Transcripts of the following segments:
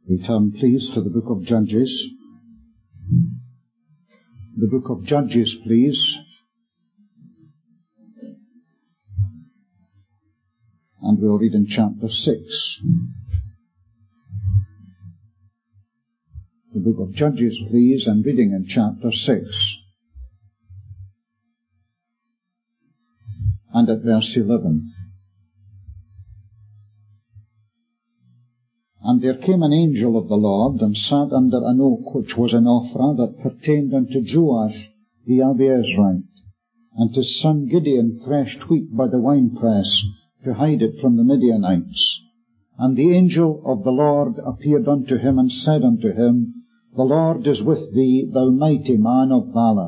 We turn, please, to the book of Judges. The book of Judges, please. And we'll read in chapter 6. The book of Judges, please, and reading in chapter 6. And at verse 11. And there came an angel of the Lord, and sat under an oak which was in Ophrah, that pertained unto Joash the Abiezrite. And his son Gideon threshed wheat by the winepress, to hide it from the Midianites. And the angel of the Lord appeared unto him, and said unto him, The Lord is with thee, thou mighty man of valour.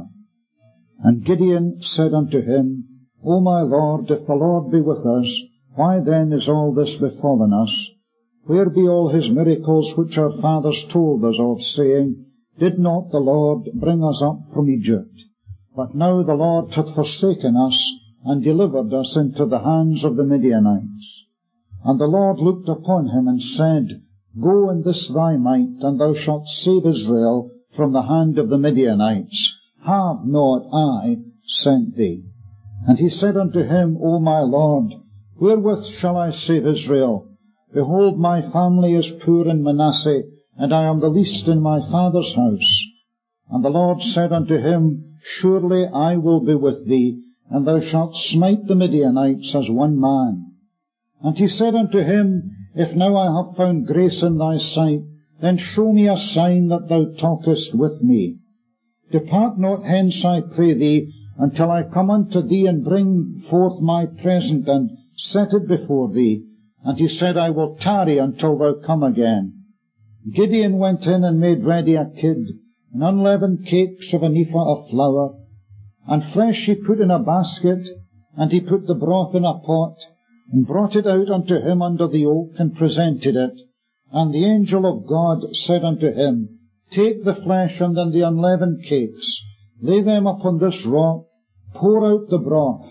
And Gideon said unto him, O my Lord, if the Lord be with us, why then is all this befallen us? Where be all his miracles which our fathers told us of, saying, Did not the Lord bring us up from Egypt? But now the Lord hath forsaken us, and delivered us into the hands of the Midianites. And the Lord looked upon him, and said, Go in this thy might, and thou shalt save Israel from the hand of the Midianites. Have not I sent thee? And he said unto him, O my Lord, wherewith shall I save Israel? Behold, my family is poor in Manasseh, and I am the least in my father's house. And the Lord said unto him, Surely I will be with thee, and thou shalt smite the Midianites as one man. And he said unto him, If now I have found grace in thy sight, then show me a sign that thou talkest with me. Depart not hence, I pray thee, until I come unto thee, and bring forth my present, and set it before thee. And he said, I will tarry until thou come again. Gideon went in and made ready a kid, and unleavened cakes of an ephah of flour, and flesh he put in a basket, and he put the broth in a pot, and brought it out unto him under the oak, and presented it. And the angel of God said unto him, Take the flesh and then the unleavened cakes, lay them upon this rock, pour out the broth.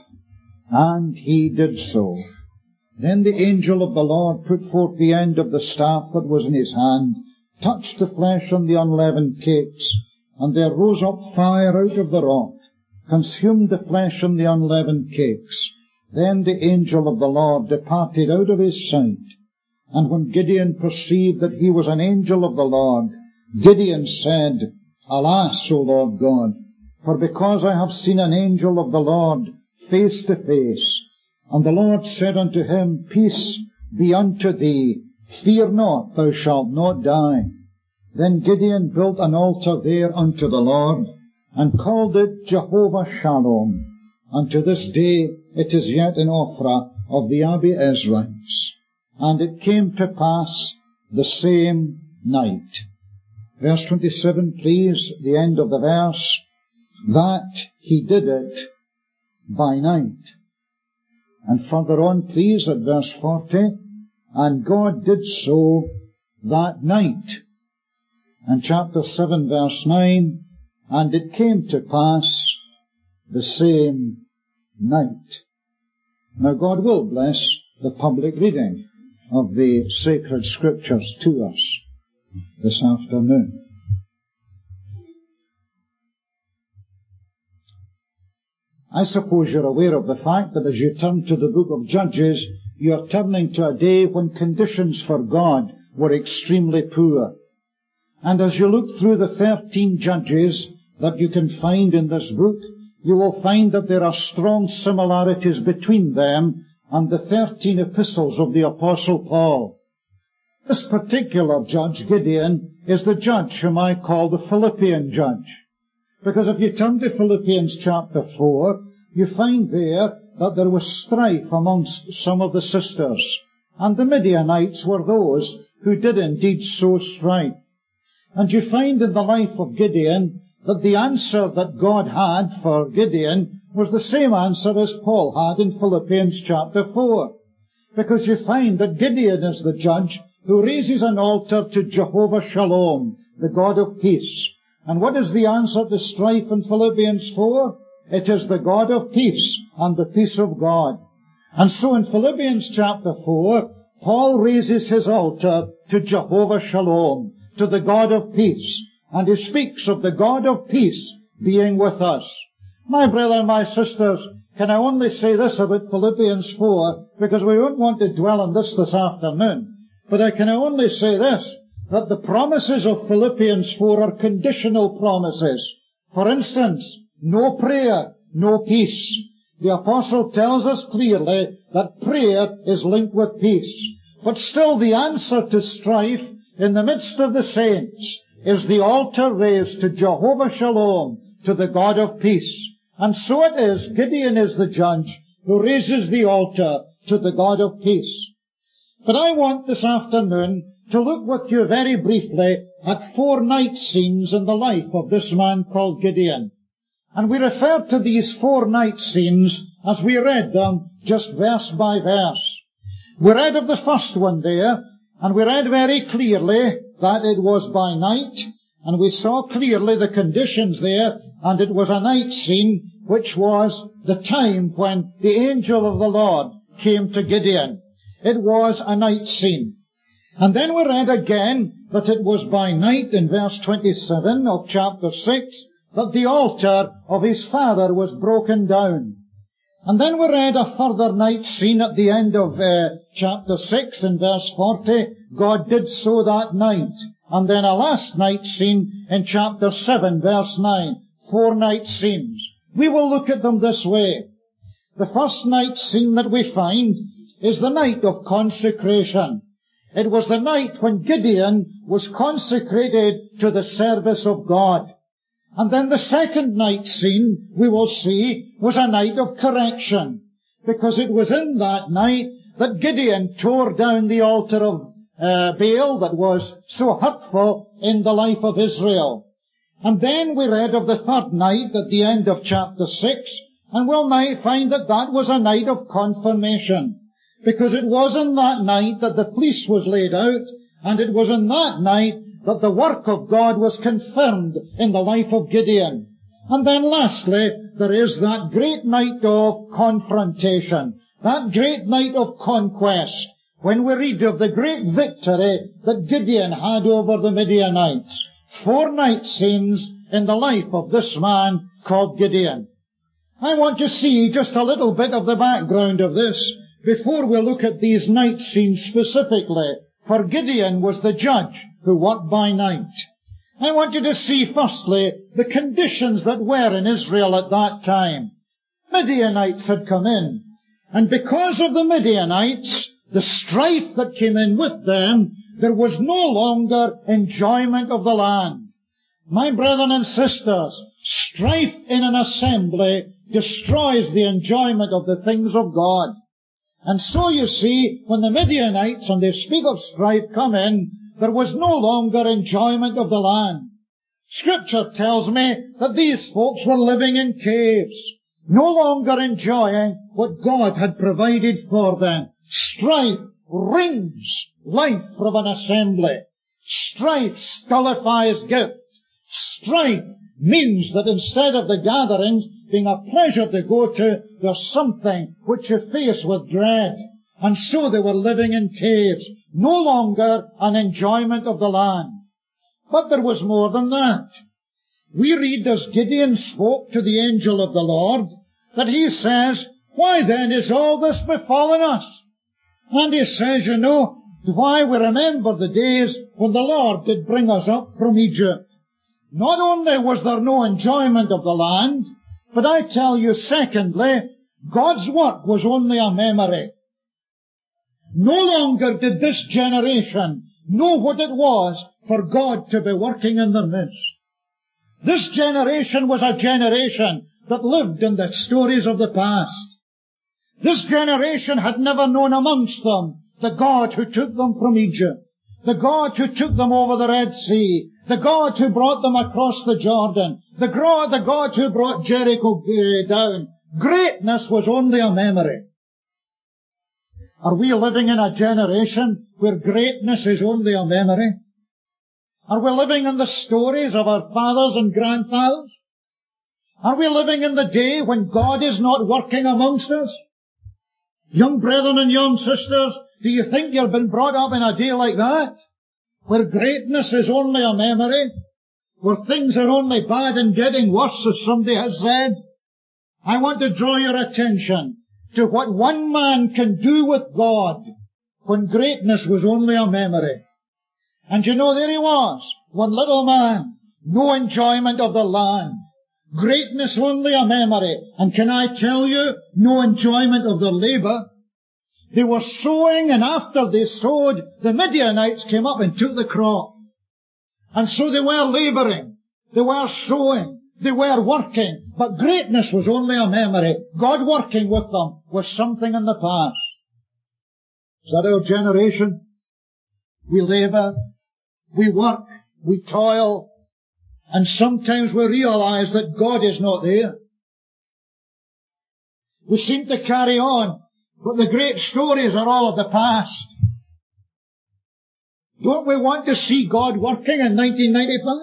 And he did so. Then the angel of the Lord put forth the end of the staff that was in his hand, touched the flesh and the unleavened cakes, and there rose up fire out of the rock, consumed the flesh and the unleavened cakes. Then the angel of the Lord departed out of his sight. And when Gideon perceived that he was an angel of the Lord, Gideon said, Alas, O Lord God, for because I have seen an angel of the Lord face to face. And the Lord said unto him, Peace be unto thee, fear not, thou shalt not die. Then Gideon built an altar there unto the Lord, and called it Jehovah Shalom. Unto this day it is yet in Ophrah of the Abiezrites. And it came to pass the same night. Verse 27, please, the end of the verse, that he did it by night. And further on, please, at verse 40, and God did so that night. And chapter 7, verse 9, and it came to pass the same night. Now God will bless the public reading of the sacred scriptures to us this afternoon. I suppose you're aware of the fact that as you turn to the book of Judges, you're turning to a day when conditions for God were extremely poor. And as you look through the 13 judges that you can find in this book, you will find that there are strong similarities between them and the 13 epistles of the Apostle Paul. This particular judge, Gideon, is the judge whom I call the Philippian judge. Because if you turn to Philippians chapter 4, you find there that there was strife amongst some of the sisters. And the Midianites were those who did indeed sow strife. And you find in the life of Gideon that the answer that God had for Gideon was the same answer as Paul had in Philippians chapter 4. Because you find that Gideon is the judge who raises an altar to Jehovah Shalom, the God of peace. And what is the answer to strife in Philippians 4? It is the God of peace and the peace of God. And so in Philippians chapter 4, Paul raises his altar to Jehovah Shalom, to the God of peace, and he speaks of the God of peace being with us. My brother and my sisters, can I only say this about Philippians 4, because we don't want to dwell on this afternoon, but I can only say this, that the promises of Philippians 4 are conditional promises. For instance, no prayer, no peace. The apostle tells us clearly that prayer is linked with peace. But still the answer to strife in the midst of the saints is the altar raised to Jehovah Shalom, to the God of peace. And so it is, Gideon is the judge who raises the altar to the God of peace. But I want this afternoon to look with you very briefly at 4 night scenes in the life of this man called Gideon. And we refer to these 4 night scenes as we read them, just verse by verse. We read of the first one there, and we read very clearly that it was by night, and we saw clearly the conditions there, and it was a night scene, which was the time when the angel of the Lord came to Gideon. It was a night scene. And then we read again that it was by night in verse 27 of chapter 6 that the altar of his father was broken down. And then we read a further night scene at the end of chapter 6 in verse 40. God did so that night. And then a last night scene in chapter 7 verse 9. 4 night scenes. We will look at them this way. The first night scene that we find is the night of consecration. It was the night when Gideon was consecrated to the service of God. And then the second night scene, we will see, was a night of correction, because it was in that night that Gideon tore down the altar of Baal that was so hurtful in the life of Israel. And then we read of the third night at the end of chapter 6, and we'll now find that that was a night of confirmation, because it was in that night that the fleece was laid out, and it was in that night that the work of God was confirmed in the life of Gideon. And then lastly, there is that great night of confrontation, that great night of conquest, when we read of the great victory that Gideon had over the Midianites. 4 night scenes in the life of this man called Gideon. I want to see just a little bit of the background of this before we look at these night scenes specifically, for Gideon was the judge who worked by night. I want you to see firstly the conditions that were in Israel at that time. Midianites had come in, and because of the Midianites, the strife that came in with them, there was no longer enjoyment of the land. My brethren and sisters, strife in an assembly destroys the enjoyment of the things of God. And so you see, when the Midianites, and they speak of strife, come in, there was no longer enjoyment of the land. Scripture tells me that these folks were living in caves, no longer enjoying what God had provided for them. Strife wrings life from an assembly. Strife stultifies gift. Strife means that instead of the gatherings being a pleasure to go to, there's something which you face with dread. And so they were living in caves, no longer an enjoyment of the land. But there was more than that. We read as Gideon spoke to the angel of the Lord, that he says, "Why then is all this befallen us?" And he says, why we remember the days when the Lord did bring us up from Egypt. Not only was there no enjoyment of the land, but I tell you, secondly, God's work was only a memory. No longer did this generation know what it was for God to be working in their midst. This generation was a generation that lived in the stories of the past. This generation had never known amongst them the God who took them from Egypt, the God who took them over the Red Sea, the God who brought them across the Jordan, the God who brought Jericho down. Greatness was only a memory. Are we living in a generation where greatness is only a memory? Are we living in the stories of our fathers and grandfathers? Are we living in the day when God is not working amongst us? Young brethren and young sisters, Do you think you've been brought up in a day like that? Where greatness is only a memory? Where things are only bad and getting worse, as somebody has said? I want to draw your attention to what one man can do with God when greatness was only a memory. And you know, there he was, one little man, no enjoyment of the land. Greatness only a memory. And can I tell you, no enjoyment of the labour. They were sowing, and after they sowed, the Midianites came up and took the crop. And so they were labouring, they were sowing, they were working, but greatness was only a memory. God working with them was something in the past. Is that our generation? We labour, we work, we toil, and sometimes we realise that God is not there. We seem to carry on, but the great stories are all of the past. Don't we want to see God working in 1995?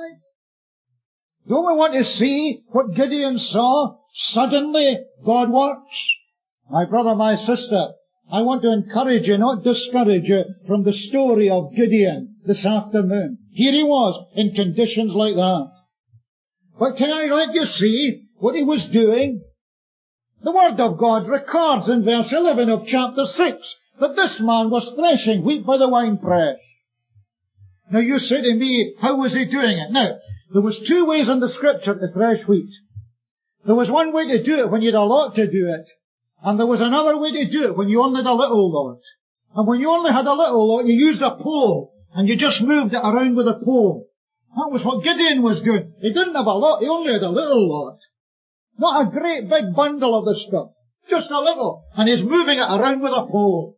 Don't we want to see what Gideon saw? Suddenly, God works. My brother, my sister, I want to encourage you, not discourage you, from the story of Gideon this afternoon. Here he was, in conditions like that. But can I let you see what he was doing? The Word of God records in verse 11 of chapter 6 that this man was threshing wheat by the winepress. Now you say to me, how was he doing it? Now, there was two ways in the Scripture to thresh wheat. There was one way to do it when you had a lot to do it, and there was another way to do it when you only had a little lot. And when you only had a little lot, you used a pole, and you just moved it around with a pole. That was what Gideon was doing. He didn't have a lot, he only had a little lot. Not a great big bundle of the stuff, just a little, and he's moving it around with a pole.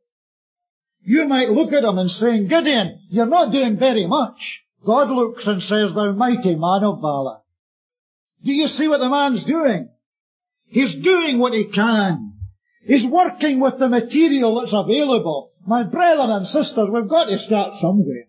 You might look at him and say, Gideon, you're not doing very much. God looks and says, thou mighty man of valor. Do you see what the man's doing? He's doing what he can. He's working with the material that's available. My brethren and sisters, we've got to start somewhere.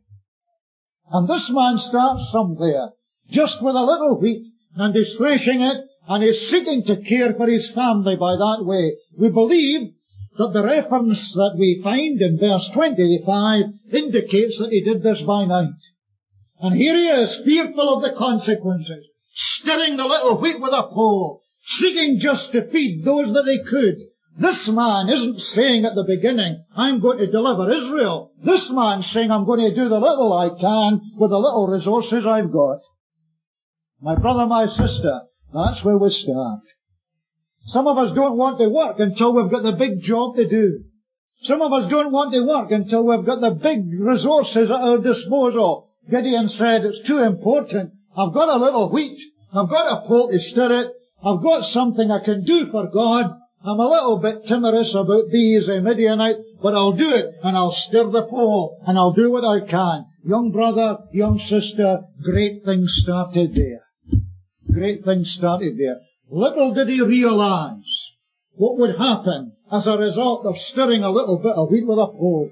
And this man starts somewhere, just with a little wheat, and he's threshing it, and he's seeking to care for his family by that way. We believe that the reference that we find in verse 25 indicates that he did this by night. And here he is, fearful of the consequences, stirring the little wheat with a pole, seeking just to feed those that he could. This man isn't saying at the beginning, I'm going to deliver Israel. This man's saying, I'm going to do the little I can with the little resources I've got. My brother, my sister, that's where we start. Some of us don't want to work until we've got the big job to do. Some of us don't want to work until we've got the big resources at our disposal. Gideon said, it's too important. I've got a little wheat. I've got a pole to stir it. I've got something I can do for God. I'm a little bit timorous about these Midianites, but I'll do it, and I'll stir the pole, and I'll do what I can. Young brother, young sister, great things started there. Great things started there. Little did he realize what would happen as a result of stirring a little bit of wheat with a pole.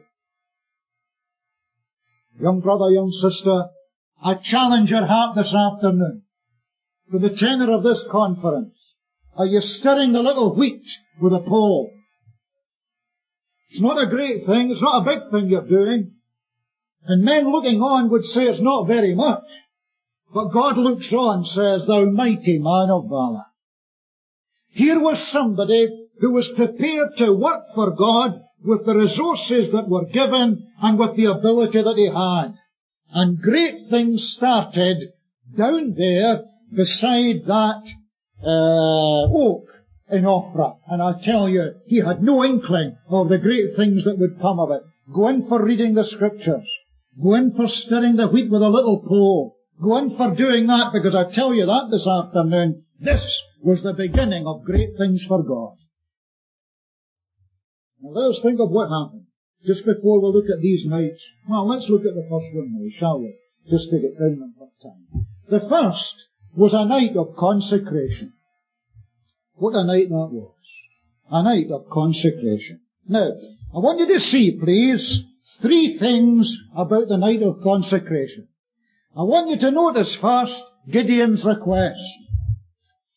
Young brother, young sister, I challenge your heart this afternoon for the tenor of this conference. Are you stirring the little wheat with a pole? It's not a great thing, it's not a big thing you're doing. And men looking on would say it's not very much. But God looks on and says, thou mighty man of valor. Here was somebody who was prepared to work for God with the resources that were given and with the ability that he had. And great things started down there beside that oak in Ophrah. And I tell you, he had no inkling of the great things that would come of it. Go in for reading the Scriptures. Go in for stirring the wheat with a little pole. Go in for doing that, because I tell you that this afternoon, this was the beginning of great things for God. Now let us think of what happened just before we look at these nights. Well, let's look at the first one now, shall we? Just to get down on time. The first was a night of consecration. What a night that was. A night of consecration. Now, I want you to see, please, three things about the night of consecration. I want you to notice first Gideon's request.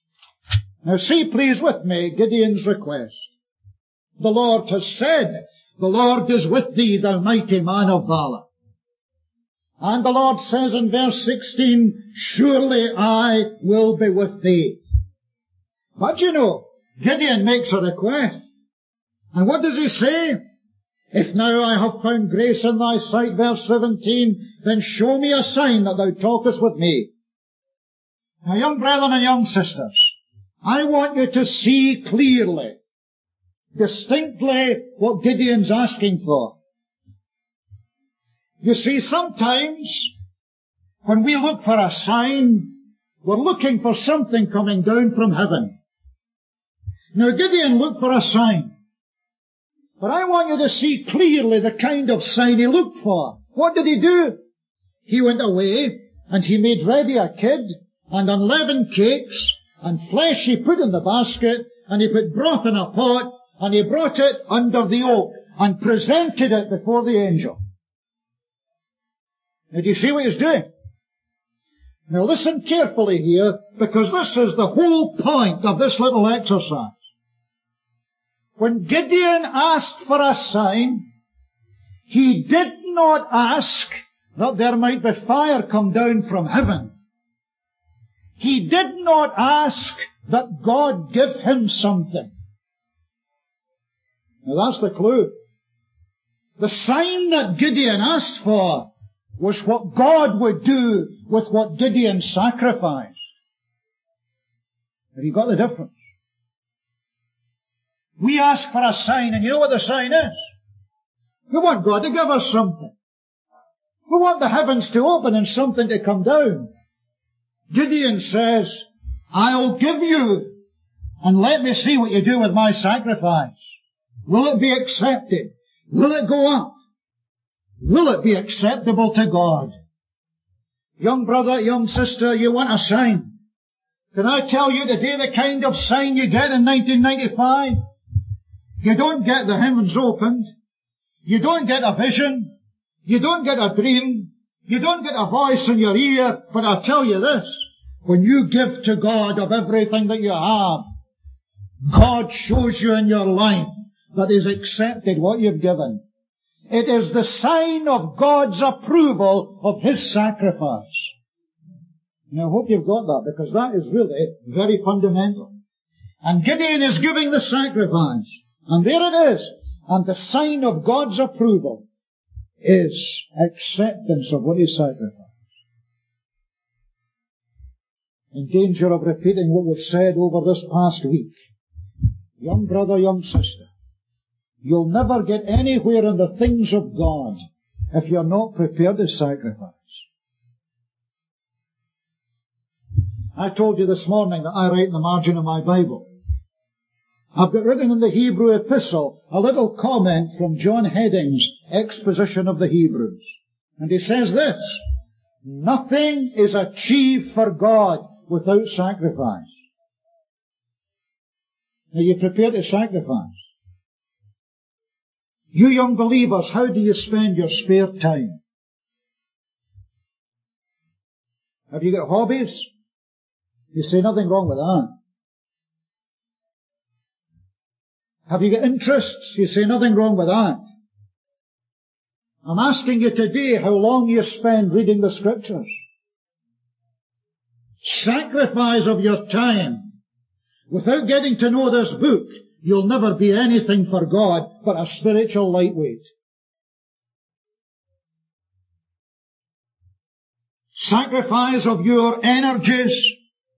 Now see, please, with me, Gideon's request. The Lord has said, The Lord is with thee, thou mighty man of valor. And the Lord says in verse 16, surely I will be with thee. But you know, Gideon makes a request. And what does he say? If now I have found grace in thy sight, verse 17, then show me a sign that thou talkest with me. Now, young brethren and young sisters, I want you to see clearly, distinctly, what Gideon's asking for. You see, sometimes, when we look for a sign, we're looking for something coming down from heaven. Now, Gideon looked for a sign. But I want you to see clearly the kind of sign he looked for. What did he do? He went away, and he made ready a kid, and unleavened cakes, and flesh he put in the basket, and he put broth in a pot, and he brought it under the oak, and presented it before the angel. Now, do you see what he's doing? Now listen carefully here, because this is the whole point of this little exercise. When Gideon asked for a sign, he did not ask that there might be fire come down from heaven. He did not ask that God give him something. Now that's the clue. The sign that Gideon asked for was what God would do with what Gideon sacrificed. Have you got the difference? We ask for a sign, and you know what the sign is? We want God to give us something. We want the heavens to open and something to come down. Gideon says, I'll give you, and let me see what you do with my sacrifice. Will it be accepted? Will it go up? Will it be acceptable to God? Young brother, young sister, you want a sign. Can I tell you today the kind of sign you get in 1995? You don't get the heavens opened. You don't get a vision. You don't get a dream. You don't get a voice in your ear. But I'll tell you this, when you give to God of everything that you have, God shows you in your life that He's accepted what you've given. It is the sign of God's approval of His sacrifice. And I hope you've got that, because that is really very fundamental. And Gideon is giving the sacrifice. And there it is. And the sign of God's approval is acceptance of what he sacrificed. In danger of repeating what we've said over this past week, young brother, young sister, you'll never get anywhere in the things of God if you're not prepared to sacrifice. I told you this morning that I write in the margin of my Bible. I've got written in the Hebrew epistle a little comment from John Heading's exposition of the Hebrews. And he says this, nothing is achieved for God without sacrifice. Are you prepared to sacrifice? You young believers, how do you spend your spare time? Have you got hobbies? You say nothing wrong with that. Have you got interests? You say nothing wrong with that. I'm asking you today how long you spend reading the Scriptures. Sacrifice of your time. Without getting to know this book, you'll never be anything for God but a spiritual lightweight. Sacrifice of your energies.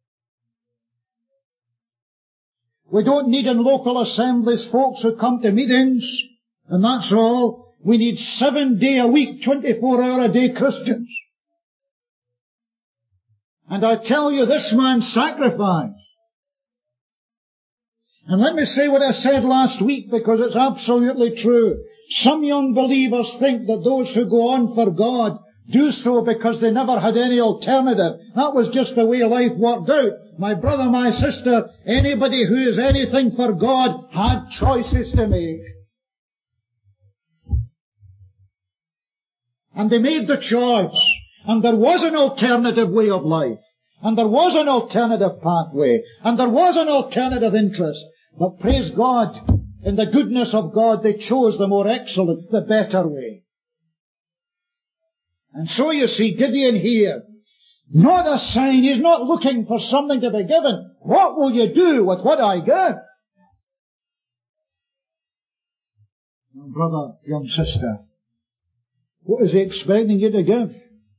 We don't need in local assemblies folks who come to meetings, and that's all. We need 7-day-a-week, 24-hour-a-day Christians. And I tell you, this man sacrificed. And let me say what I said last week, because it's absolutely true. Some young believers think that those who go on for God do so because they never had any alternative. That was just the way life worked out. My brother, my sister, anybody who is anything for God had choices to make. And they made the choice. And there was an alternative way of life. And there was an alternative pathway. And there was an alternative interest. But praise God, In the goodness of God, they chose the more excellent, the better way. And so you see Gideon here, not a sign. He's not looking for something to be given. What will you do with what I give? Young brother, young sister, what is he expecting you to give?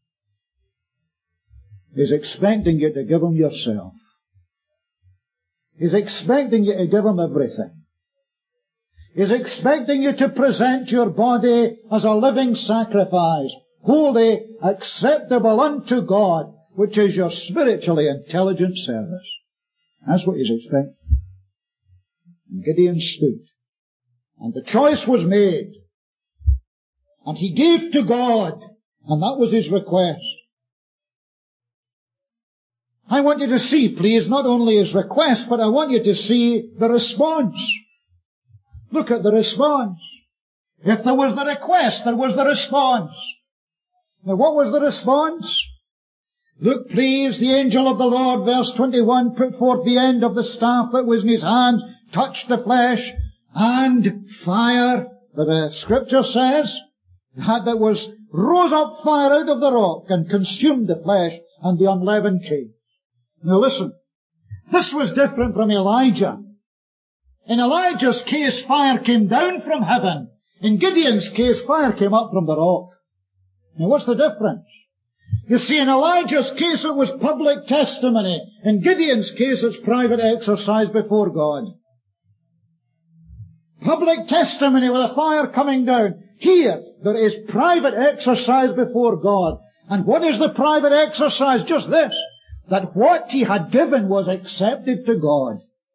He's expecting you to give him yourself. He's expecting you to give him everything. He's expecting you to present your body as a living sacrifice, holy, acceptable unto God, which is your spiritually intelligent service. That's what he's expecting. And Gideon stood. And the choice was made. And he gave to God. And that was his request. I want you to see, please, not only his request, but I want you to see the response. Look at the response. If there was the request, there was the response. Now, what was the response? Look, please, the angel of the Lord, verse 21, put forth the end of the staff that was in his hand, touched the flesh, and fire, the scripture says, that rose up fire out of the rock and consumed the flesh and the unleavened cakes. Now listen, this was different from Elijah. In Elijah's case, fire came down from heaven. In Gideon's case, fire came up from the rock. Now what's the difference? You see, in Elijah's case it was public testimony. In Gideon's case it's private exercise before God. Public testimony with a fire coming down. Here, there is private exercise before God. And what is the private exercise? Just this, that what he had given was accepted to God.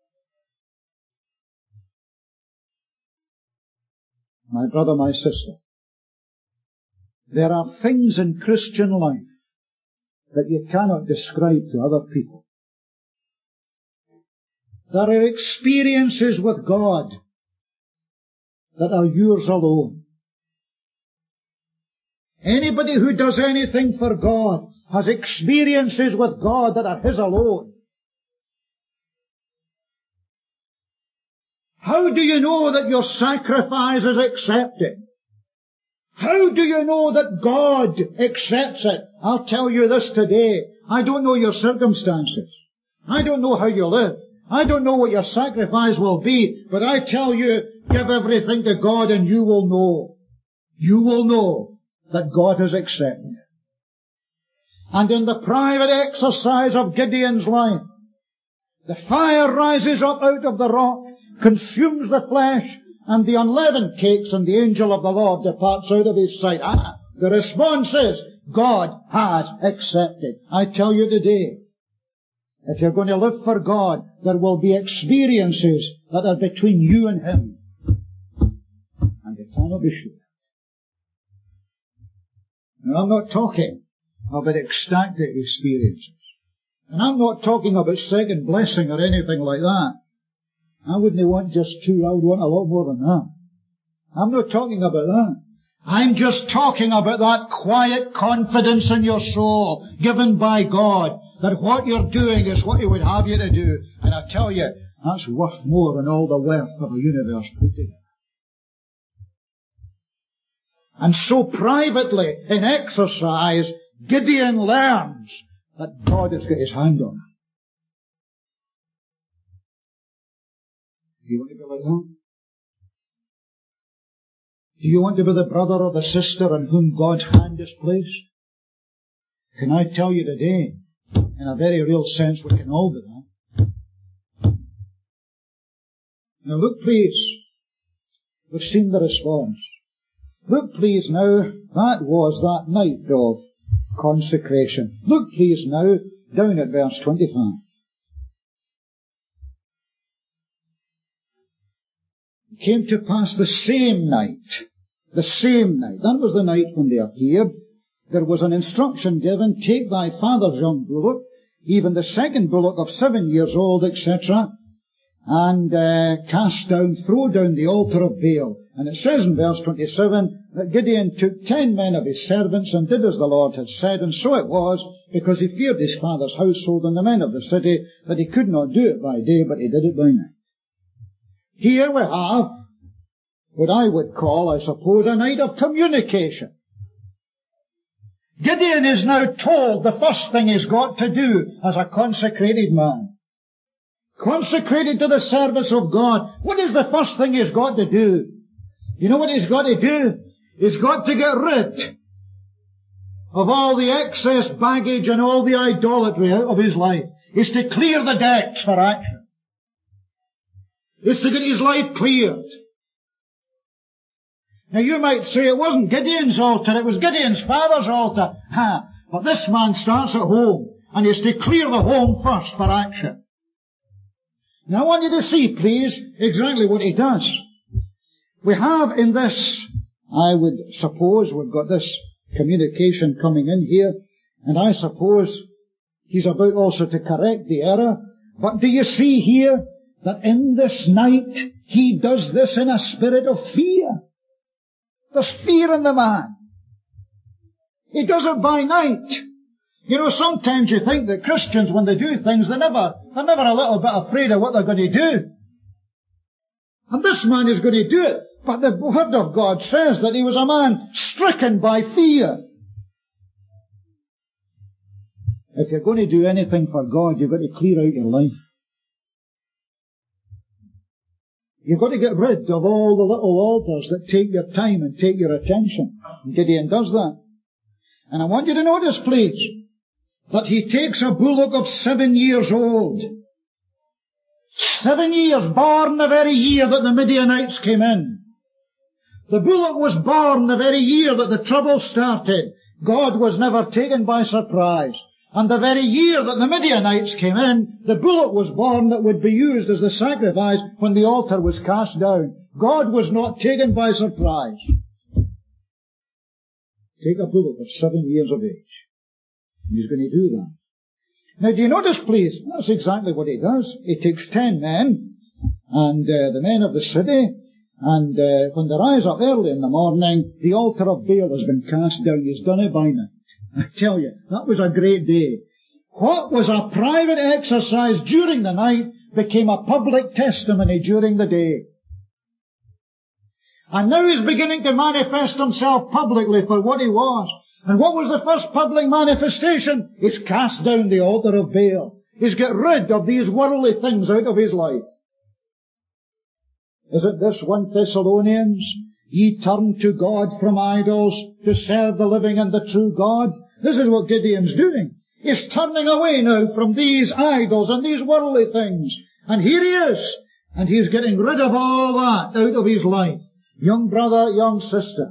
My brother, my sister, there are things in Christian life that you cannot describe to other people. There are experiences with God that are yours alone. Anybody who does anything for God has experiences with God that are his alone. How do you know that your sacrifice is accepted? How do you know that God accepts it? I'll tell you this today. I don't know your circumstances. I don't know how you live. I don't know what your sacrifice will be, but I tell you, give everything to God and you will know. You will know that God has accepted it. And in the private exercise of Gideon's life, the fire rises up out of the rock, consumes the flesh, and the unleavened cakes, and the angel of the Lord departs out of his sight. The response is, God has accepted. I tell you today, if you're going to live for God, there will be experiences that are between you and him. And you cannot be sure. Now, I'm not talking about ecstatic experiences. And I'm not talking about second blessing or anything like that. I wouldn't want just two, I would want a lot more than that. I'm not talking about that. I'm just talking about that quiet confidence in your soul given by God that what you're doing is what he would have you to do. And I tell you, that's worth more than all the wealth of a universe put together. And so privately, in exercise, Gideon learns that God has got his hand on him. Do you want to be like that? Do you want to be the brother or the sister on whom God's hand is placed? Can I tell you today, in a very real sense, we can all do that. Now look please, we've seen the response. Look please now, that was that night of consecration. Look please now, down at verse 25. It came to pass the same night, that was the night when they appeared, there was an instruction given, take thy father's young bullock, even the second bullock of 7 years old, etc., and throw down the altar of Baal. And it says in verse 27 that Gideon took 10 men of his servants and did as the Lord had said, and so it was, because he feared his father's household and the men of the city, that he could not do it by day, but he did it by night. Here we have what I would call, I suppose, a night of communication. Gideon is now told the first thing he's got to do as a consecrated man. Consecrated to the service of God. What is the first thing he's got to do? You know what he's got to do? He's got to get rid of all the excess baggage and all the idolatry out of his life. He's to clear the decks for action. He's to get his life cleared. Now you might say it wasn't Gideon's altar, it was Gideon's father's altar. But this man starts at home, and he's to clear the home first for action. Now I want you to see, please, exactly what he does. We have in this, I would suppose, we've got this communication coming in here, and I suppose he's about also to correct the error. But do you see here that in this night, he does this in a spirit of fear? There's fear in the man. He does it by night. You know, sometimes you think that Christians, when they do things, they're never a little bit afraid of what they're going to do. And this man is going to do it. But the Word of God says that he was a man stricken by fear. If you're going to do anything for God, you've got to clear out your life. You've got to get rid of all the little altars that take your time and take your attention. And Gideon does that. And I want you to notice, please, that he takes a bullock of 7 years old. 7 years, born the very year that the Midianites came in. The bullock was born the very year that the trouble started. God was never taken by surprise. And the very year that the Midianites came in, the bullock was born that would be used as the sacrifice when the altar was cast down. God was not taken by surprise. Take a bullock of 7 years of age. He's going to do that. Now, do you notice, please, that's exactly what he does. He takes 10 men, and the men of the city, and when they rise up early in the morning, the altar of Baal has been cast down. He's done it by night. I tell you, that was a great day. What was a private exercise during the night became a public testimony during the day. And now he's beginning to manifest himself publicly for what he was. And what was the first public manifestation? He's cast down the altar of Baal. He's got rid of these worldly things out of his life. Isn't this 1 Thessalonians? Ye turn to God from idols to serve the living and the true God. This is what Gideon's doing. He's turning away now from these idols and these worldly things. And here he is. And he's getting rid of all that out of his life. Young brother, young sister.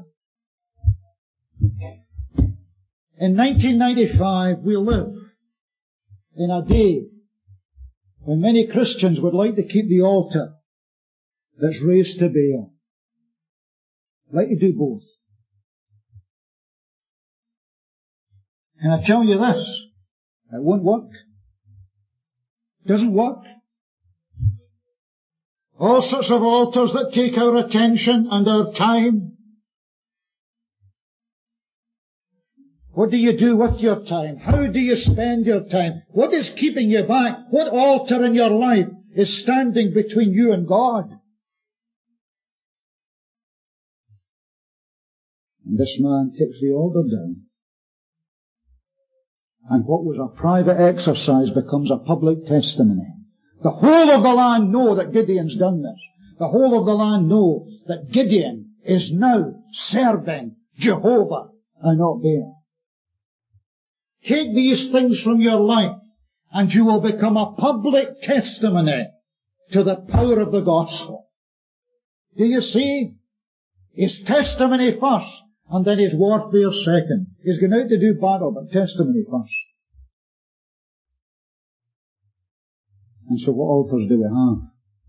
In 1995, we live in a day when many Christians would like to keep the altar that's raised to Baal. Like to do both. And I tell you this, it won't work. It doesn't work. All sorts of altars that take our attention and our time. What do you do with your time? How do you spend your time? What is keeping you back? What altar in your life is standing between you and God? And this man takes the altar down. And what was a private exercise becomes a public testimony. The whole of the land know that Gideon's done this. The whole of the land know that Gideon is now serving Jehovah and not Baal. Take these things from your life and you will become a public testimony to the power of the gospel. Do you see? His testimony first, and then his warfare second. He's going out to do battle, but testimony first. And so what altars do we have?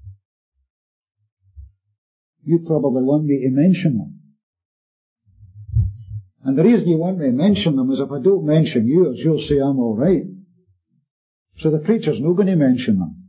You probably want me to mention them. And the reason you want me to mention them is if I don't mention yours, you'll say I'm all right. So the preacher's not going to mention them.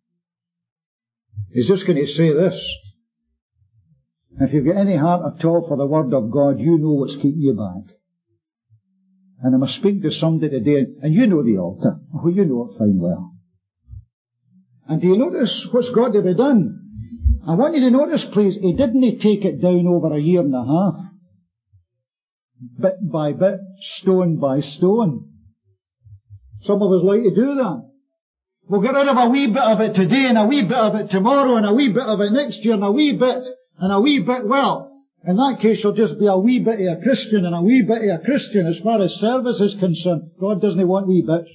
He's just going to say this. If you've got any heart at all for the Word of God, you know what's keeping you back. And I must speak to somebody today, and you know the altar. Oh, you know it fine well. And do you notice what's got to be done? I want you to notice, please, he didn't take it down over a year and a half. Bit by bit, stone by stone. Some of us like to do that. We'll get rid of a wee bit of it today, and a wee bit of it tomorrow, and a wee bit of it next year, and a wee bit, and a wee bit. Well, in that case, you'll just be a wee bit of a Christian, and a wee bit of a Christian as far as service is concerned. God doesn't want wee bits.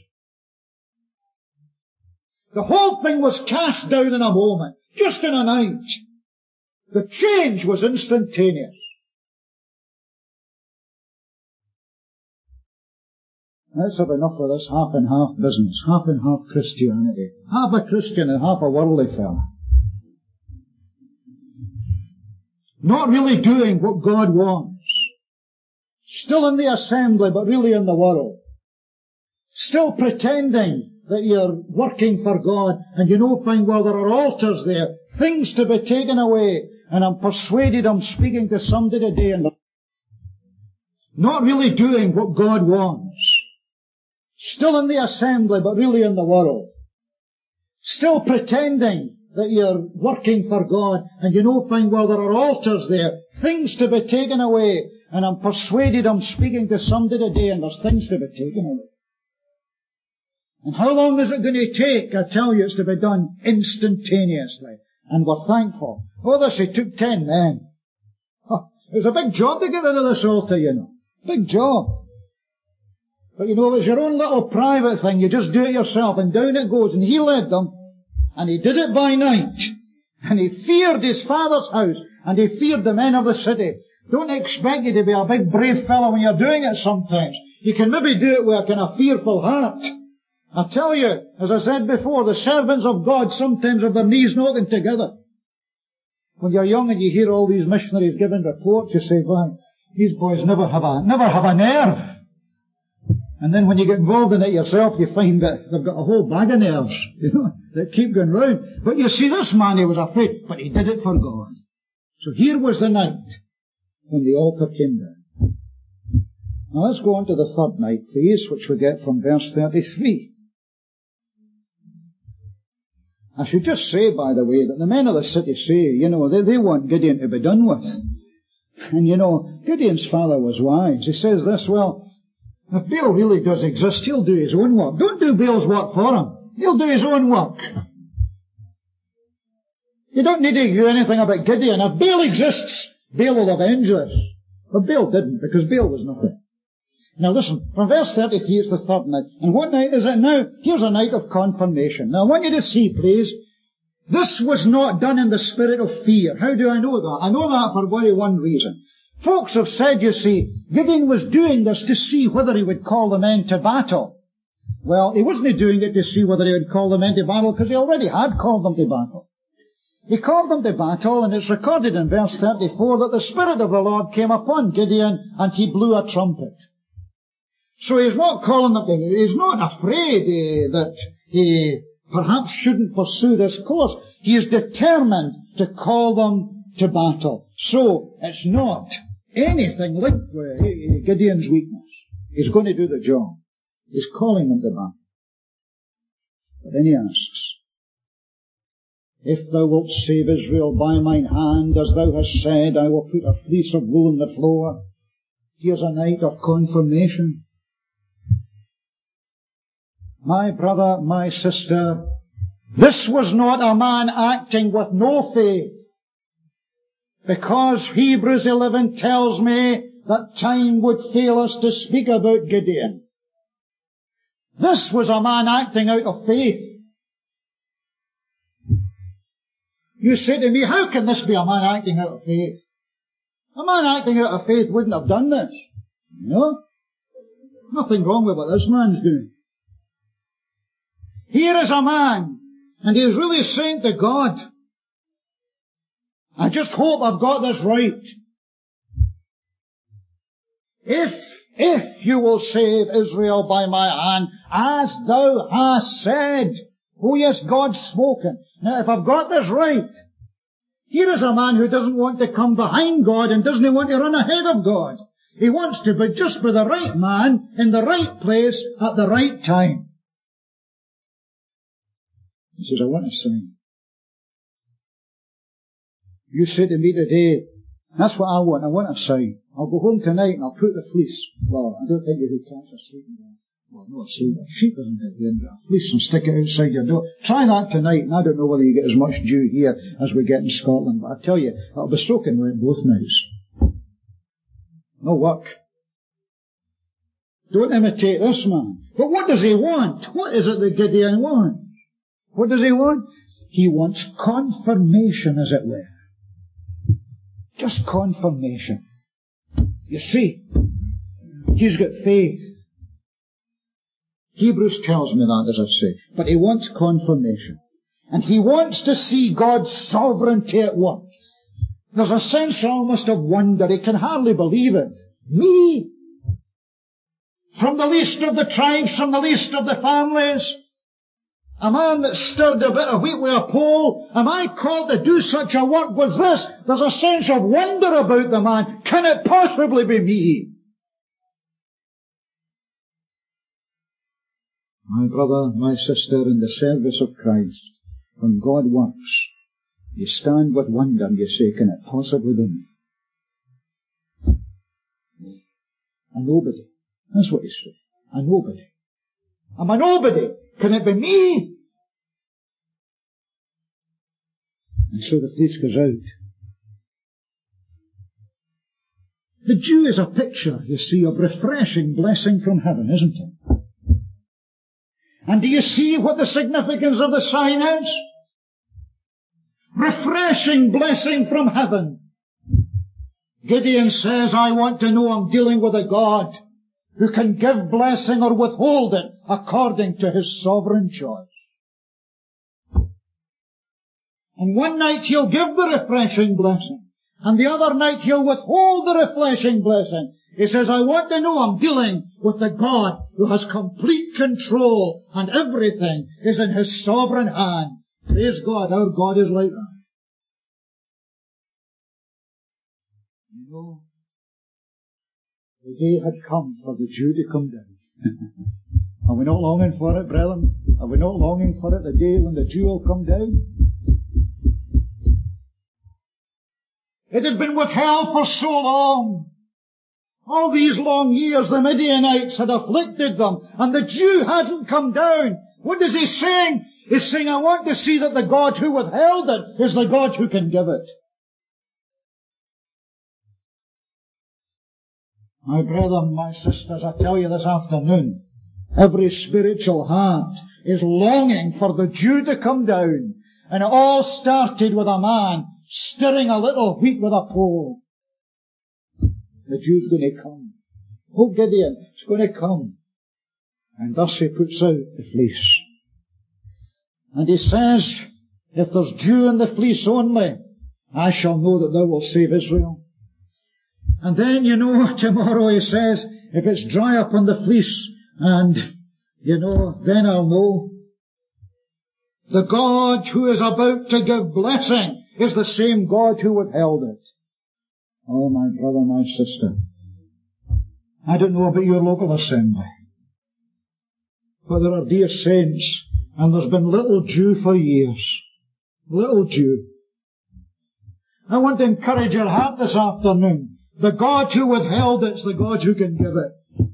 The whole thing was cast down in a moment, just in a night. The change was instantaneous. Let's have enough of this half and half business, half and half Christianity. Half a Christian and half a worldly fella. Not really doing what God wants. Still in the assembly, but really in the world. Still pretending that you're working for God, and you know fine well there are altars there, things to be taken away, and I'm persuaded I'm speaking to somebody today, and not really doing what God wants. Still in the assembly, but really in the world. Still pretending that you're working for God, and you know fine well there are altars there, things to be taken away, and I'm persuaded I'm speaking to somebody today, and there's things to be taken away. And how long is it going to take? I tell you, it's to be done instantaneously. And we're thankful. Oh, this, it took 10 men. Oh, it was a big job to get rid of this altar, you know. Big job. But you know, it was your own little private thing. You just do it yourself, and down it goes. And he led them, and he did it by night. And he feared his father's house, and he feared the men of the city. Don't expect you to be a big brave fellow when you're doing it sometimes. You can maybe do it with a kind of fearful heart. I tell you, as I said before, the servants of God sometimes have their knees knocking together. When you're young and you hear all these missionaries giving reports, you say, "Well, these boys never have a nerve." And then when you get involved in it yourself, you find that they've got a whole bag of nerves, you know, that keep going round. But you see, this man, he was afraid, but he did it for God. So here was the night when the altar came down. Now let's go on to the third night, please, which we get from verse 33. I should just say, by the way, that the men of the city say, you know, they want Gideon to be done with. And you know, Gideon's father was wise. He says this, well, if Baal really does exist, he'll do his own work. Don't do Baal's work for him. He'll do his own work. You don't need to do anything about Gideon. If Baal exists, Baal will avenge this. But Baal didn't, because Baal was nothing. Now listen, from verse 33, it's the third night. And what night is it now? Here's a night of confirmation. Now I want you to see, please, this was not done in the spirit of fear. How do I know that? I know that for only one reason. Folks have said, you see, Gideon was doing this to see whether he would call the men to battle. Well, he wasn't doing it to see whether he would call the men to battle, because he already had called them to battle. He called them to battle, and it's recorded in verse 34 that the Spirit of the Lord came upon Gideon, and he blew a trumpet. So he's not calling them to, he's not afraid that he perhaps shouldn't pursue this course. He is determined to call them to battle. So it's not anything like Gideon's weakness. He's going to do the job. He's calling them to battle. But then he asks, if thou wilt save Israel by mine hand, as thou hast said, I will put a fleece of wool on the floor. Here's a night of confirmation. My brother, my sister, this was not a man acting with no faith, because Hebrews 11 tells me that time would fail us to speak about Gideon. This was a man acting out of faith. You say to me, how can this be a man acting out of faith? A man acting out of faith wouldn't have done this. No. Nothing wrong with what this man's doing. Here is a man, and he's really saying to God, I just hope I've got this right. If you will save Israel by my hand, as thou hast said. Oh yes, God's spoken. Now if I've got this right, here is a man who doesn't want to come behind God and doesn't want to run ahead of God. He wants to be just be the right man in the right place at the right time. He says, I want to sing. You say to me today, that's what I want. I want a sign. I'll go home tonight and I'll put the fleece. Well, I don't think you would catch a sleeping dog. Well, not a sleeping sheep, isn't it? Then a fleece and stick it outside your door. Try that tonight, and I don't know whether you get as much dew here as we get in Scotland, but I tell you, it'll be soaking wet both nights. No work. Don't imitate this man. But what does he want? What is it that Gideon wants? What does he want? He wants confirmation, as it were. Just confirmation. You see, he's got faith. Hebrews tells me that, as I say. But he wants confirmation. And he wants to see God's sovereignty at work. There's a sense almost of wonder. He can hardly believe it. Me? From the least of the tribes, from the least of the families? A man that stirred a bit of wheat with a pole? Am I called to do such a work with this? There's a sense of wonder about the man. Can it possibly be me? My brother, my sister, in the service of Christ, when God works, you stand with wonder and you say, can it possibly be me? Me. A nobody. That's what he said. A nobody. I'm a nobody. Can it be me? And so the fleece goes out. The dew is a picture, you see, of refreshing blessing from heaven, isn't it? And do you see what the significance of the sign is? Refreshing blessing from heaven. Gideon says, I want to know I'm dealing with a God who can give blessing or withhold it according to his sovereign choice. And one night he'll give the refreshing blessing, and the other night he'll withhold the refreshing blessing. He says, I want to know I'm dealing with the God who has complete control, and everything is in his sovereign hand. Praise God, our God is like that. You know, the day had come for the dew to come down. Are we not longing for it, brethren? Are we not longing for it, the day when the dew will come down? It had been withheld for so long. All these long years the Midianites had afflicted them, and the dew hadn't come down. What is he saying? He's saying, I want to see that the God who withheld it is the God who can give it. My brethren, my sisters, I tell you this afternoon, every spiritual heart is longing for the dew to come down. And it all started with a man stirring a little wheat with a pole. The dew's going to come. Oh, Gideon, it's going to come. And thus he puts out the fleece. And he says, if there's dew in the fleece only, I shall know that thou wilt save Israel. And then, you know, tomorrow he says, if it's dry up on the fleece, and, you know, then I'll know. The God who is about to give blessing is the same God who withheld it. Oh, my brother, my sister, I don't know about your local assembly, but there are dear saints, and there's been little dew for years. Little dew. I want to encourage your heart this afternoon. The God who withheld it's the God who can give it.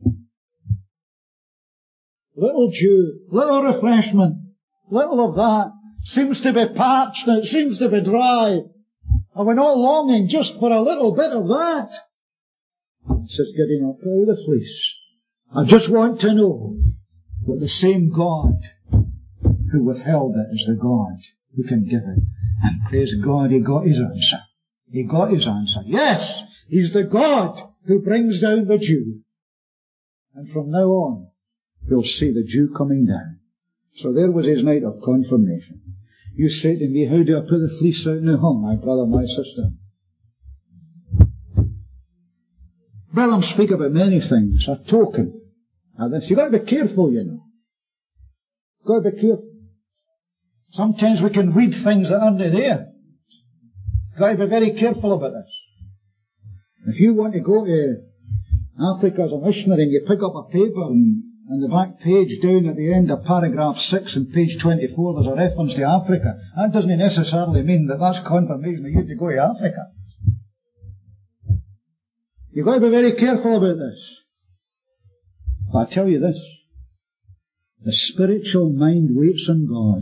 Little dew, little refreshment, little of that. Seems to be parched and it seems to be dry. Are we not longing just for a little bit of that? Says Gideon, I'll put out the fleece. I just want to know that the same God who withheld it is the God who can give it. And praise God, he got his answer. He got his answer. Yes, he's the God who brings down the dew. And from now on, we'll see the dew coming down. So there was his night of confirmation. You say to me, how do I put the fleece out now? Oh, my brother, my sister. Brethren speak about many things. A token. You've got to be careful, you know. You've got to be careful. Sometimes we can read things that aren't there. You've got to be very careful about this. If you want to go to Africa as a missionary and you pick up a paper and On the back page, down at the end of paragraph 6 and page 24, there's a reference to Africa. That doesn't necessarily mean that that's confirmation that you have to go to Africa. You've got to be very careful about this. But I tell you this, the spiritual mind waits on God.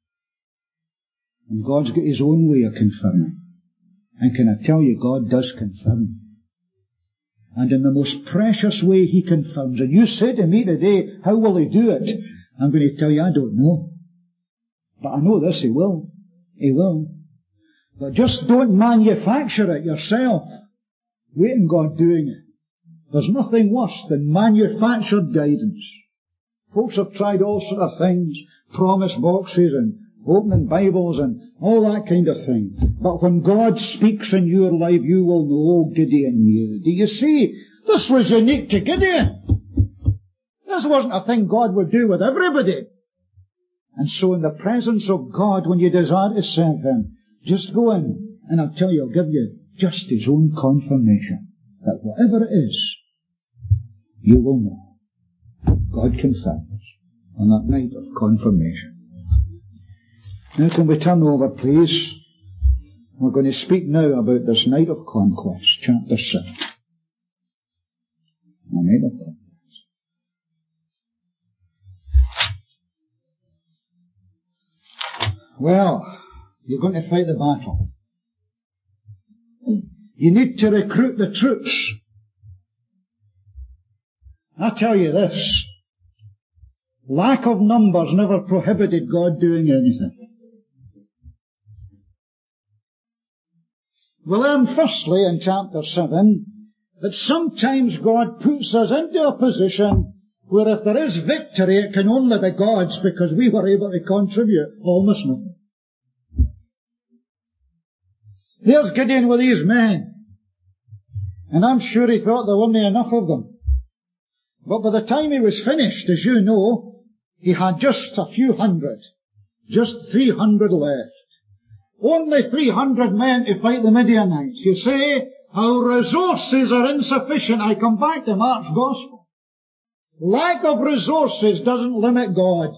And God's got His own way of confirming. And can I tell you, God does confirm. And in the most precious way He confirms. And you say to me today, how will He do it? I'm going to tell you, I don't know. But I know this, He will. He will. But just don't manufacture it yourself. Wait on God doing it. There's nothing worse than manufactured guidance. Folks have tried all sort of things, promise boxes and opening Bibles and all that kind of thing. But when God speaks in your life, you will know, oh, Gideon knew. Do you see? This was unique to Gideon. This wasn't a thing God would do with everybody. And so in the presence of God, when you desire to serve Him, just go in, and I'll tell you, I'll give you just His own confirmation that whatever it is, you will know. God confirms on that night of confirmation. Now can we turn over, please? We're going to speak now about this night of conquest, chapter 7. The night of conquest. Well, you're going to fight the battle. You need to recruit the troops. I tell you this, lack of numbers never prohibited God doing anything. We learn firstly in chapter 7 that sometimes God puts us into a position where if there is victory, it can only be God's because we were able to contribute almost nothing. There's Gideon with these men, and I'm sure he thought there weren't enough of them. But by the time he was finished, as you know, he had just a few hundred, just 300 left. Only 300 men to fight the Midianites. You say, our resources are insufficient. I come back to Mark's Gospel. Lack of resources doesn't limit God.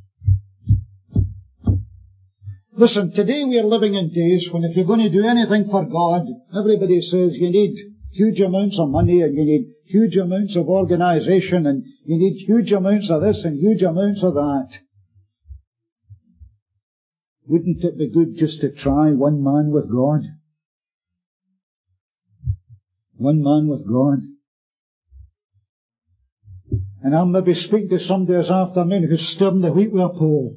Listen, today we are living in days when if you're going to do anything for God, everybody says you need huge amounts of money and you need huge amounts of organization and you need huge amounts of this and huge amounts of that. Wouldn't it be good just to try one man with God? One man with God. And I'll maybe speak to somebody this afternoon who's stirring the wheat with a pole.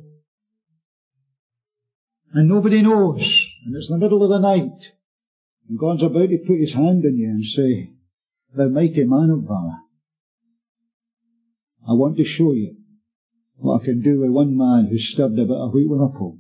And nobody knows. And it's the middle of the night. And God's about to put His hand on you and say, thou mighty man of valor, I want to show you what I can do with one man who stirred a bit of wheat with a pole.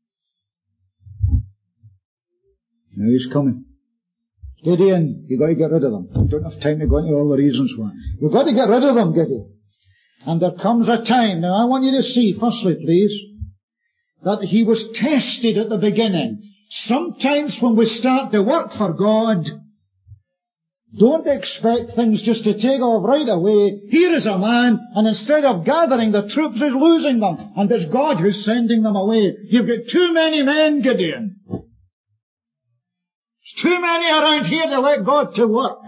Now He's coming. Gideon, you've got to get rid of them. We don't have time to go into all the reasons why. You've got to get rid of them, Gideon. And there comes a time, now I want you to see, firstly please, that he was tested at the beginning. Sometimes when we start to work for God, don't expect things just to take off right away. Here is a man, and instead of gathering the troops, he's losing them. And it's God who's sending them away. You've got too many men, Gideon. There's too many around here to let God to work.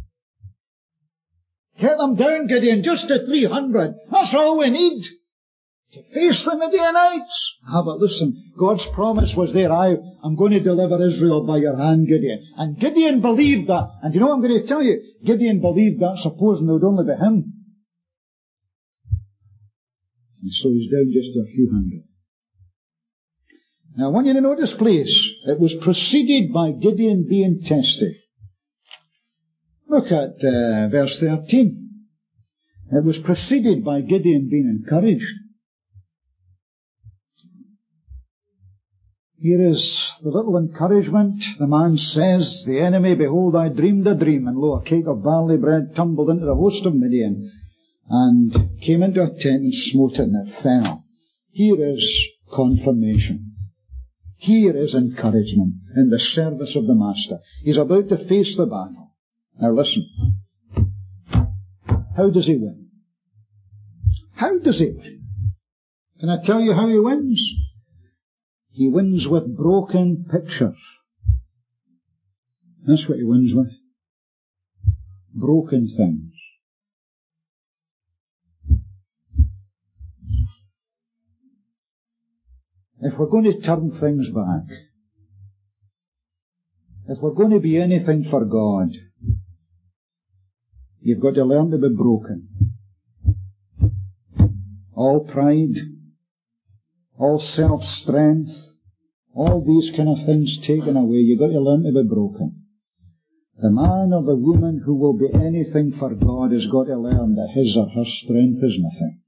Get them down, Gideon, just to 300. That's all we need to face the Midianites. But listen, God's promise was there. I'm going to deliver Israel by your hand, Gideon. And Gideon believed that. And you know what I'm going to tell you? Gideon believed that, supposing there would only be him. And so he's down just a few hundred. Now I want you to notice, please, it was preceded by Gideon being tested. Look at verse 13. It was preceded by Gideon being encouraged. Here is the little encouragement. The man says, the enemy, behold, I dreamed a dream, and lo, a cake of barley bread tumbled into the host of Midian, and came into a tent and smote it, and it fell. Here is confirmation. Here is encouragement in the service of the Master. He's about to face the battle. Now listen. How does he win? How does he win? Can I tell you how he wins? He wins with broken pictures. That's what he wins with. Broken things. If we're going to turn things back, if we're going to be anything for God, you've got to learn to be broken. All pride, all self-strength, all these kind of things taken away, you've got to learn to be broken. The man or the woman who will be anything for God has got to learn that his or her strength is nothing.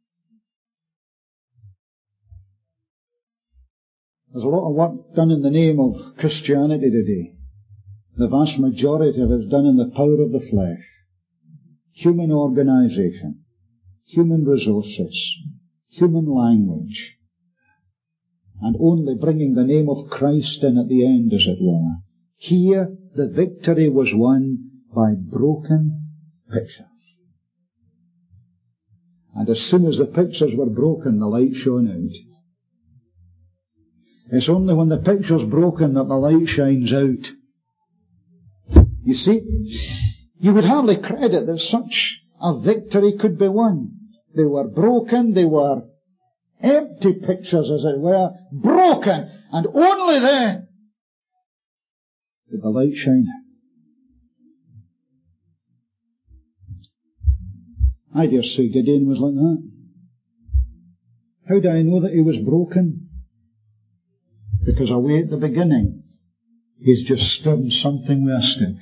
There's a lot of work done in the name of Christianity today. The vast majority of it is done in the power of the flesh. Human organization, human resources, human language, and only bringing the name of Christ in at the end, as it were. Here, the victory was won by broken pictures. And as soon as the pictures were broken, the light shone out. It's only when the picture's broken that the light shines out. You see, you would hardly credit that such a victory could be won. They were broken, they were empty pictures, as it were, broken, and only then did the light shine out. I dare say Gideon was like that. How do I know that he was broken? Because away at the beginning, he's just stirring something with a stick.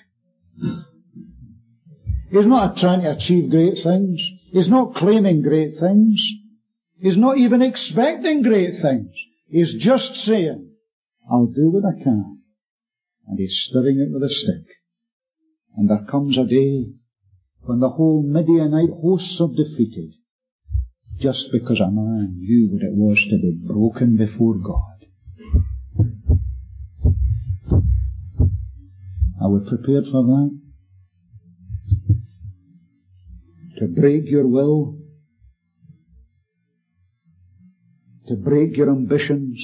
He's not trying to achieve great things. He's not claiming great things. He's not even expecting great things. He's just saying, I'll do what I can. And he's stirring it with a stick. And there comes a day when the whole Midianite hosts are defeated, just because a man knew what it was to be broken before God. Are we prepared for that? To break your will, to break your ambitions,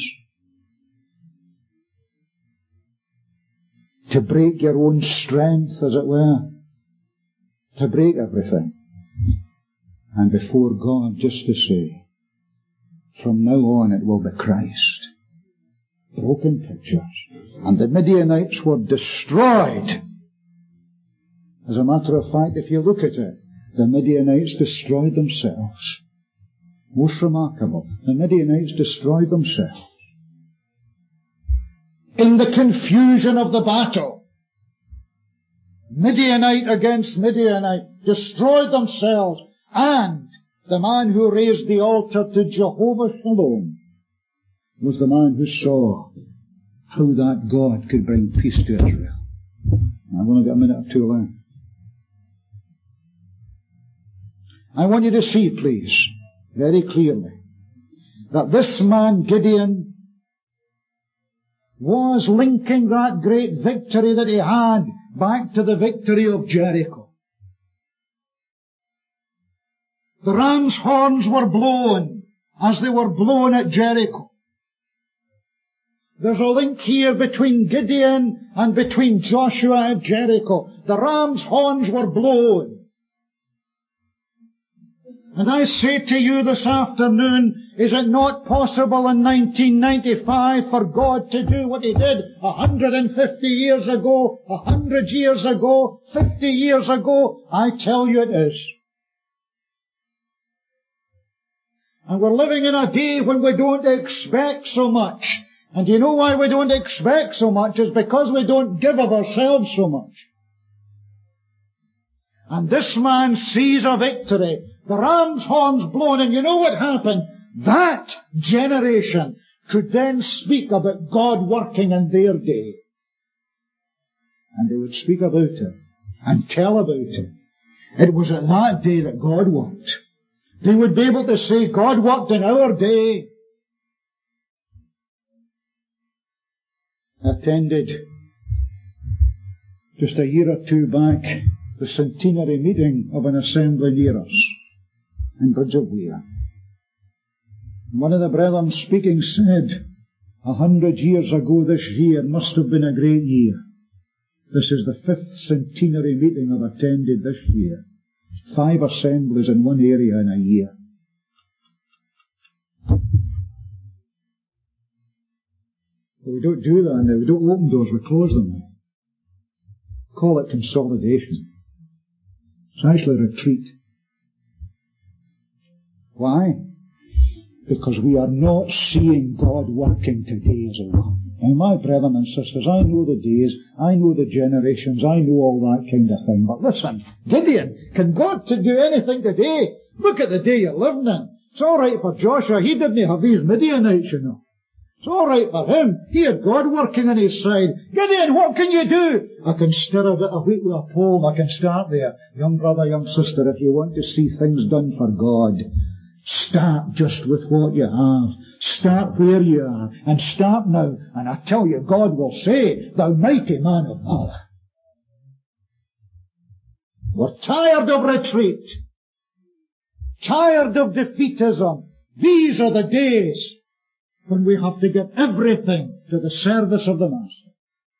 to break your own strength, as it were, to break everything, and before God just to say, from now on it will be Christ. Broken pictures. And the Midianites were destroyed. As a matter of fact, if you look at it, the Midianites destroyed themselves. Most remarkable. The Midianites destroyed themselves. In the confusion of the battle, Midianite against Midianite destroyed themselves, and the man who raised the altar to Jehovah Shalom was the man who saw how that God could bring peace to Israel. I've only got a minute or two left. I want you to see, please, very clearly, that this man, Gideon, was linking that great victory that he had back to the victory of Jericho. The ram's horns were blown as they were blown at Jericho. There's a link here between Gideon and between Joshua at Jericho. The ram's horns were blown. And I say to you this afternoon, is it not possible in 1995 for God to do what He did 150 years ago, 100 years ago, 50 years ago? I tell you it is. And we're living in a day when we don't expect so much. And you know why we don't expect so much? Is because we don't give of ourselves so much. And this man sees a victory. The ram's horns blown, and you know what happened? That generation could then speak about God working in their day. And they would speak about it and tell about it. It was at that day that God worked. They would be able to say, God worked in our day. I attended just a year or two back the centenary meeting of an assembly near us in Bridge of Weir. One of the brethren speaking said, 100 years ago this year must have been a great year. This is the 5th centenary meeting I've attended this year. 5 assemblies in one area in a year. But we don't do that now. We don't open doors, we close them now. Call it consolidation. It's actually retreat. Why? Because we are not seeing God working today as it were. Now, my brethren and sisters, I know the days, I know the generations, I know all that kind of thing. But listen, Gideon, can God do anything today? Look at the day you're living in. It's all right for Joshua. He didn't have these Midianites, you know. It's all right for him. He had God working on his side. Gideon, what can you do? I can stir a bit of wheat with a pole. I can start there. Young brother, young sister, if you want to see things done for God, start just with what you have. Start where you are. And start now. And I tell you, God will say, thou mighty man of valor. We're tired of retreat. Tired of defeatism. These are the days when we have to give everything to the service of the Master.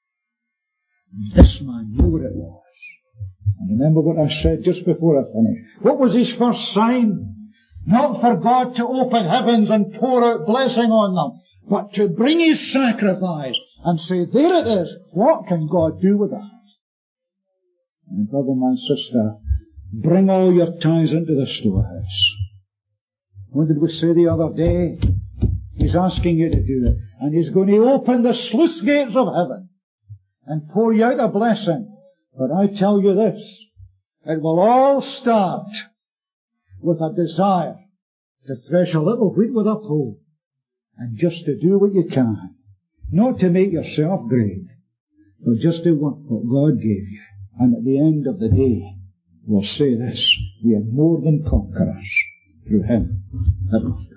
This man knew what it was. And remember what I said just before I finished. What was his first sign? Not for God to open heavens and pour out blessing on them, but to bring his sacrifice and say, there it is. What can God do with that? And brother and sister, bring all your tithes into the storehouse. What did we say the other day? He's asking you to do it. And he's going to open the sluice gates of heaven and pour you out a blessing. But I tell you this, it will all start with a desire to thresh a little wheat with a pole and just to do what you can. Not to make yourself great, but just to work what God gave you. And at the end of the day, we'll say this, we are more than conquerors through him that loved us.